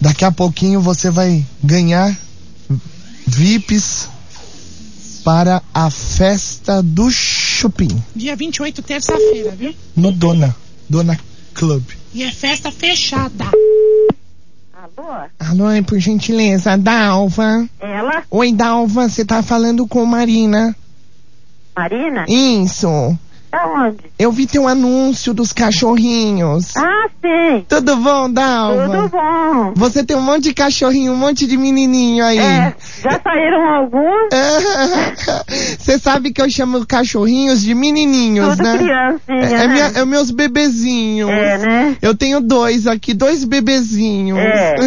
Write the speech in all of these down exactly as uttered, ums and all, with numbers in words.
Daqui a pouquinho você vai ganhar V I Ps para a festa do Chupim. Dia vinte e oito, terça-feira, viu? No Dona, Dona Club. E é festa fechada. Alô? Alô, por gentileza, Dalva. Ela? Oi, Dalva, você tá falando com Marina. Marina? Isso. Aonde? Eu vi teu anúncio dos cachorrinhos. Ah, sim. Tudo bom, Dalva? Tudo bom. Você tem um monte de cachorrinho, um monte de menininho aí. É, já saíram alguns? Você sabe que eu chamo cachorrinhos de menininhos, Tudo né? criancinha, É, é, né? minha, é meus bebezinhos. É, né? Eu tenho dois aqui, dois bebezinhos. É.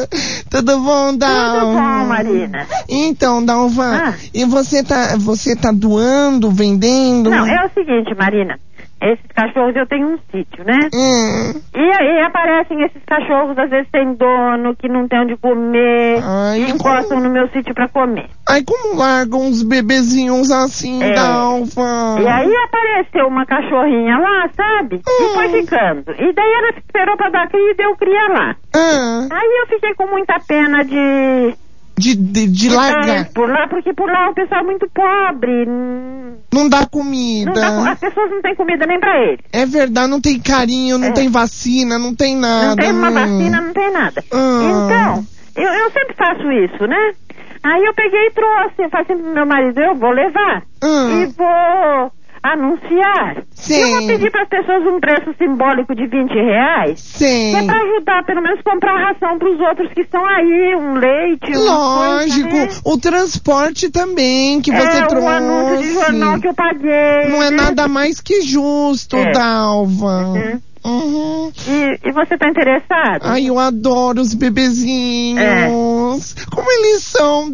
Tudo bom, Dalva? Tudo bom, Marina. Então, Dalva, Ah. e você tá, você tá doando, vendendo? Não, é o seguinte, Marina. Esses cachorros, eu tenho um sítio, né? Hum. E aí aparecem esses cachorros, às vezes sem dono, que não tem onde comer, Ai, e encostam no meu sítio pra comer. Ai, como largam uns bebezinhos assim, É. Dalva? E aí apareceu uma cachorrinha lá, sabe? E Hum. foi ficando. E daí ela esperou pra dar cria e deu cria lá. Ah, Aí eu fiquei com muita pena de... de, de, de largar. É, por lá, porque por lá o pessoal é muito pobre. hum, Não dá Não comida. dá, as pessoas não têm comida nem pra eles. É verdade, não tem carinho, não É. tem vacina, não tem nada. Não tem uma hum. vacina, não tem nada. Ah. Então, eu, eu sempre faço isso, né? Aí eu peguei e trouxe. Eu falei assim pro meu marido, eu vou levar. Ah. E vou anunciar. Sim. Eu vou pedir para as pessoas um preço simbólico de vinte reais. Sim. Que é pra ajudar, pelo menos, comprar ração pros outros que estão aí, um leite, uma Lógico, coisa, né? o transporte também que você é, trouxe. um anúncio de jornal que eu paguei. Não é né? nada mais que justo, É. Dalva. Uhum. Uhum. E, e você tá interessado? Ai, eu adoro os bebezinhos. É. Como eles são,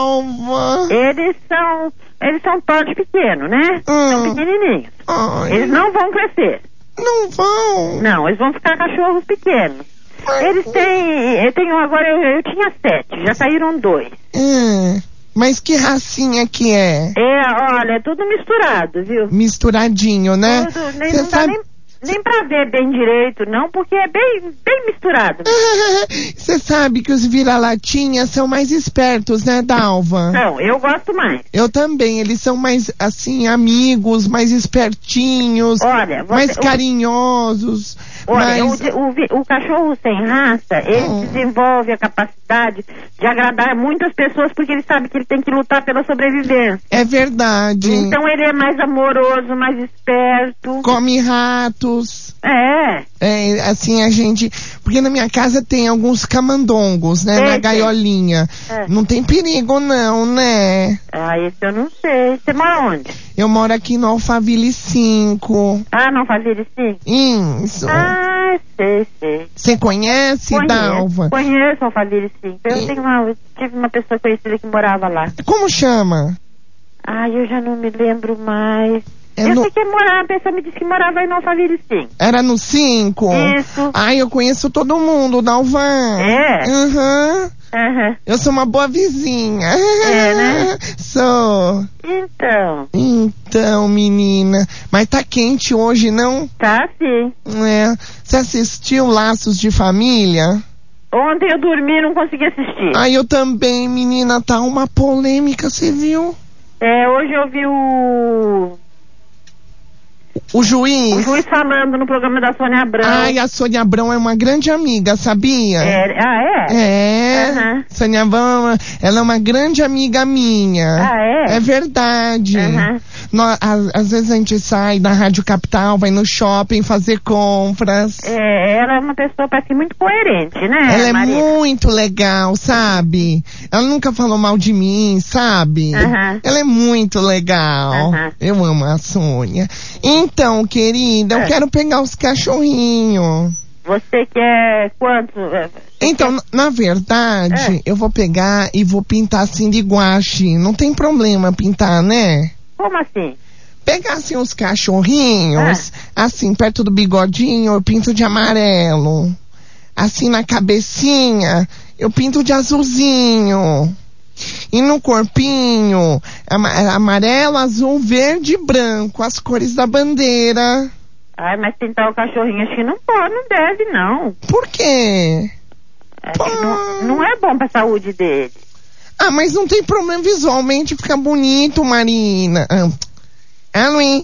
Dalva? Eles são... Eles são porte pequeno, né? Hum. São pequenininhos. Ai, Eles não vão crescer. não vão. Não, eles vão ficar cachorros pequenos. Ai, Eles têm... Eu tenho agora... Eu, eu tinha sete. Já saíram dois. hum, mas que racinha que é? É, olha, é tudo misturado, viu? Misturadinho, né? Tudo, nem, Cê não dá sabe... nem, nem pra ver bem direito, não, porque é bem, bem misturado. Você sabe que os vira-latinhas são mais espertos, né, Dalva? Não, eu gosto mais. Eu também, eles são mais, assim, amigos, mais espertinhos, Olha, você- mais o- carinhosos. Olha, mas... o, o, vi- o cachorro sem raça, ele Hum. desenvolve a capacidade de agradar muitas pessoas porque ele sabe que ele tem que lutar pela sobrevivência. É verdade. Então ele é mais amoroso, mais esperto. Come ratos. É, É, assim, a gente... Porque na minha casa tem alguns camandongos, né, Tem, na tem. gaiolinha. É. Não tem perigo não, né? ah, isso eu não sei. Você mora onde? Eu moro aqui no Alphaville cinco. Ah, não fazia ele sim? Isso. Ah, sei, sei. Você conhece, Dalva? Conheço Alphaville sim. Eu, tenho uma, eu tive uma pessoa conhecida que morava lá. Como chama? Ai, eu já não me lembro mais. É eu no- sei que morava, a pessoa me disse que morava aí no Alphaville sim. Era no cinco? Isso. Ai, eu conheço todo mundo, Dalvan. É? Uhum. Aham. Eu sou uma boa vizinha. É, né? Sou. Então, Então, menina. Mas tá quente hoje, não? tá sim. É. Você assistiu Laços de Família? Ontem eu dormi e não consegui assistir. Ai, eu também, menina. Tá uma polêmica, você viu? É, hoje eu vi o, O juiz. o juiz falando no programa da Sônia Abrão. Ai, a Sônia Abrão é uma grande amiga, sabia? É, ah, é? É, Aham. Sônia Abrão, ela é uma grande amiga minha. Ah, é? É verdade. Aham. Nó- às, às vezes a gente sai da Rádio Capital, vai no shopping fazer compras. É, ela é uma pessoa, parece muito coerente, né, Ela é Marina? muito legal, sabe? Ela nunca falou mal de mim, sabe? Aham. Ela é muito legal. Aham. Eu amo a Sônia. Então, querida, eu É. quero pegar os cachorrinhos. Você quer quanto? É, Então, na- na verdade, É. eu vou pegar e vou pintar assim de guache. Não tem problema pintar, né? Como assim? Pegar assim os cachorrinhos, assim, perto do bigodinho, eu pinto de amarelo. Assim na cabecinha, eu pinto de azulzinho. E no corpinho, ama- amarelo, azul, verde e branco, as cores da bandeira. Ai, mas pintar o cachorrinho acho que não pode, não deve, não. Por quê? Acho que não, não é bom pra saúde dele. Ah, mas não tem problema, visualmente fica bonito, Marina. Ah, alô, hein?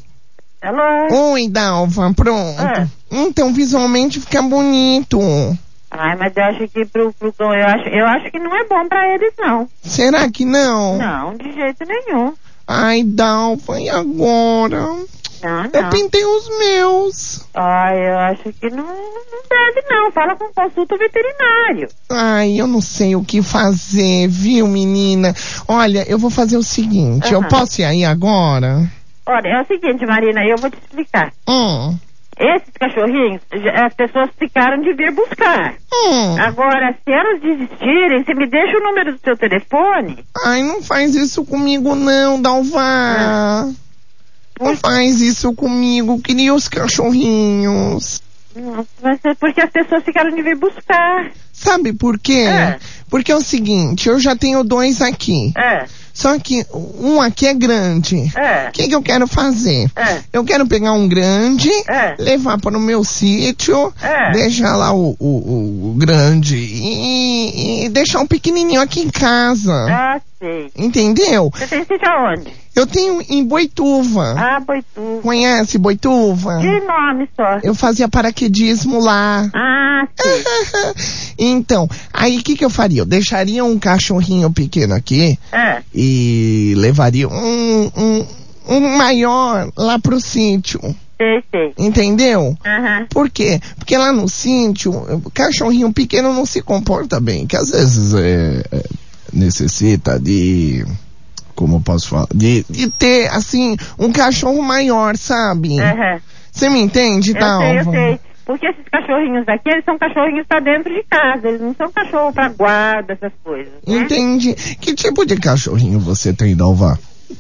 Alô? Oi, Dalva, pronto. Ah. Então, visualmente fica bonito. Ai, mas eu acho que pro, pro cão, eu acho, eu acho que não é bom pra eles, não. Será que não? Não, de jeito nenhum. Ai, Dalva, e agora? Não, não. Eu pintei os meus. Ai, eu acho que não, não deve, não. Fala com consulta veterinário. Ai, eu não sei o que fazer, viu, menina? Olha, eu vou fazer o seguinte, Aham. eu posso ir aí agora? Olha, é o seguinte, Marina, eu vou te explicar. Hum, Esses cachorrinhos, já- as pessoas ficaram de vir buscar. hum. Agora, se elas desistirem, você me deixa o número do seu telefone? Ai, não faz isso comigo não, Dalva. Não faz isso comigo, queria os cachorrinhos. Nossa, vai ser porque as pessoas ficaram de vir buscar. Sabe por quê? É. Porque é o seguinte, eu já tenho dois aqui. É, Só que um aqui é grande. é, O que, que eu quero fazer? é, Eu quero pegar um grande, É. levar para o meu sítio, É. deixar lá o, o, o- o grande e, e deixar um pequenininho aqui em casa. ah, sei. Entendeu? Você tem sítio aonde? Eu tenho em Boituva. Ah, Boituva. Conhece Boituva? De nome só. Eu fazia paraquedismo lá. Ah, sei. Então, aí o que, que eu faria? Eu deixaria um cachorrinho pequeno aqui É, e levaria um, um, um maior lá pro sítio. sei, sei. Entendeu? Aham. Por quê? Porque lá no sítio, o cachorrinho pequeno não se comporta bem, que às vezes é, é, necessita de, como eu posso falar, de, de ter, assim, um cachorro maior, sabe? Aham. Você me entende, Eu Dalva? sei, eu sei. Porque esses cachorrinhos daqui, eles são cachorrinhos pra dentro de casa. Eles não são cachorro pra guarda, essas coisas. Né? Entendi. Que tipo de cachorrinho você tem, Dalva?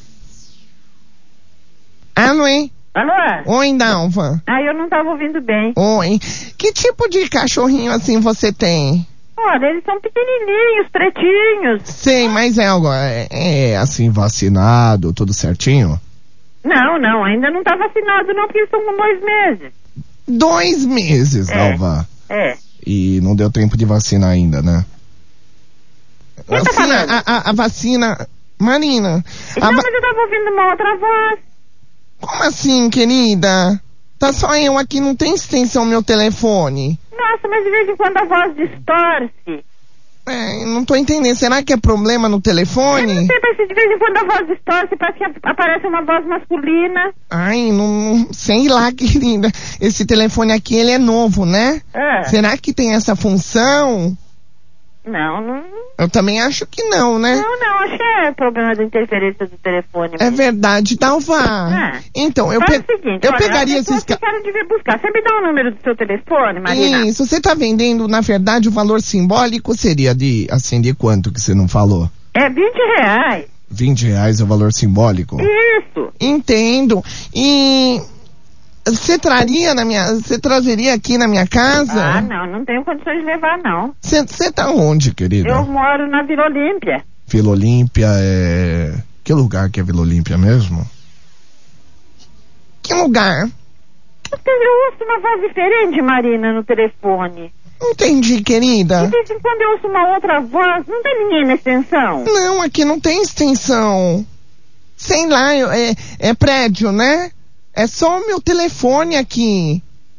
Alô, hein? Alô? Oi, Dalva. Ah, eu não tava ouvindo bem. Oi. Que tipo de cachorrinho assim você tem? Olha, eles são pequenininhos, pretinhos. Sei, mas é algo, é, é assim, vacinado, tudo certinho? Não, não, ainda não tá vacinado não, porque eles estão com dois meses. Dois meses, É. Dalva. É. E não deu tempo de vacina ainda, né? Quem tá Assim, falando? a, a, a vacina... Marina, a Não, va- mas eu tava ouvindo uma outra voz. como assim, querida? Tá só eu aqui, não tem extensão no meu telefone. Nossa, mas de vez em quando a voz distorce. É, não tô entendendo. Será que é problema no Eu não telefone? sei, mas de vez em quando a voz distorce, parece que aparece uma voz masculina. Ai, não, não sei lá, querida. Esse telefone aqui, ele é novo, né? É. Será que tem essa função? Não, não. Eu também acho que não, né? Não, não, acho que é problema da interferência do telefone. É mesmo. verdade, Dalva. Ah. Então, eu, Faz pe- o seguinte, eu olha, pegaria as pessoas esses... ca- ficaram de vir buscar. Você me dá o número do seu telefone, Marina? Isso, você tá vendendo, na verdade, o valor simbólico seria de, assim, de quanto que você não falou? É vinte reais. vinte reais é o valor simbólico? Isso. Entendo. E você traria na minha, você trazeria aqui na minha casa? Ah, não, não tenho condições de levar, não. Você você tá onde, querida? Eu moro na Vila Olímpia. Vila Olímpia é... Que lugar que é Vila Olímpia mesmo? Que lugar? Eu ouço uma voz diferente, Marina, no telefone. Entendi, querida. De vez em quando eu ouço uma outra voz. Não tem ninguém na extensão? Não, aqui não tem extensão. Sei lá, eu- é, é prédio, né? É só o meu telefone aqui.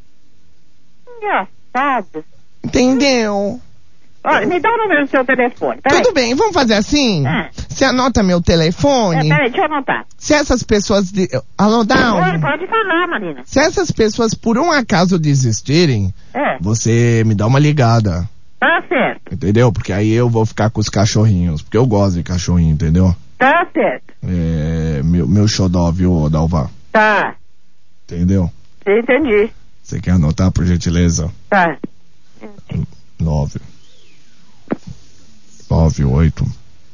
Engraçado. Entendeu? Olha, me dá o número do seu telefone. Peraí. Tudo bem, vamos fazer assim? Ah. Você anota meu É, telefone. peraí, deixa eu anotar. Se essas pessoas... De... Alô, Pode, Dalva? pode falar, Marina. Se essas pessoas por um acaso desistirem, É, você me dá uma ligada. tá certo. Entendeu? Porque aí eu vou ficar com os cachorrinhos. Porque eu gosto de cachorrinho, entendeu? Tá certo. É meu, meu xodó, viu, Dalva? Tá. Entendeu? Entendi. Você quer anotar, por gentileza? Tá. Nove. Nove, oito.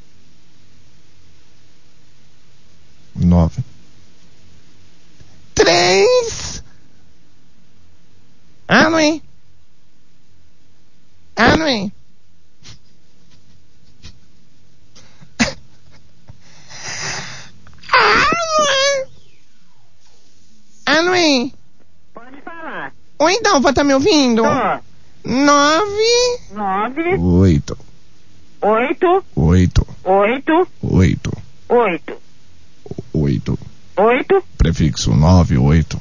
Nove. Três. Ah, não é? Ah, não é? Ah, não é? Pode falar. Oi, Dalva, tá me ouvindo? Tô. Nove. Nove. Oito. Oito. Oito. Oito. Oito. Oito. Oito. Oito. Prefixo nove, oito.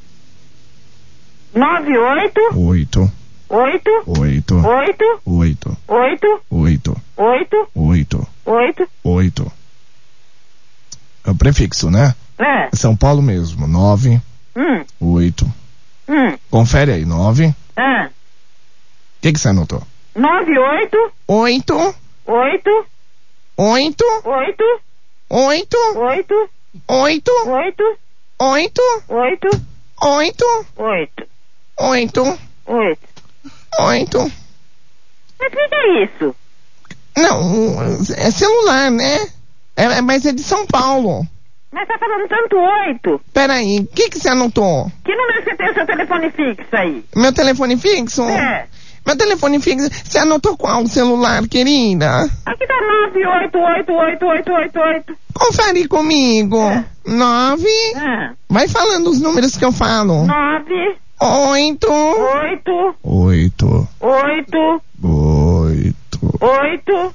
Nove, oito. Oito. Oito. Oito. Oito. Oito. Oito. Oito. Oito. Oito. Oito. Oito. É o prefixo, né? É. São Paulo mesmo. Nove. Hum. Oito. Hum. Confere aí. Nove. É. O que que você anotou? Nove, oito. Oito. Oito. Oito. Oito. Oito. Oito. Oito. Oito. Oito. Oito. Oito. Oito. Oito. Oito. Oito. Mas o que é isso? Não, é celular, né? É, mas é de São Paulo. Mas tá falando tanto oito. Peraí, o que que você anotou? Que número você tem o seu telefone fixo aí? Meu telefone fixo? É. Meu telefone fixo. Você anotou qual celular, querida? Aqui tá nove oito oito oito oito oito oito. Confere comigo. É. Nove. Ah. Vai falando os números que eu falo. Nove. Oito. Oito. Oito. Oito. Oito. Oito.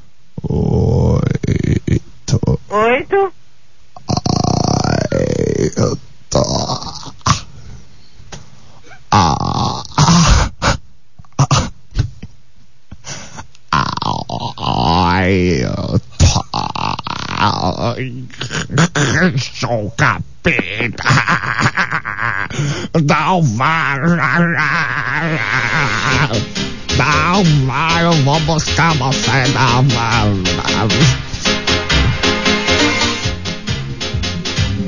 Oito. Oito. Oito. Ah. Ai, sou capeta. Não vai. Não vai, eu vou buscar você. Não vai.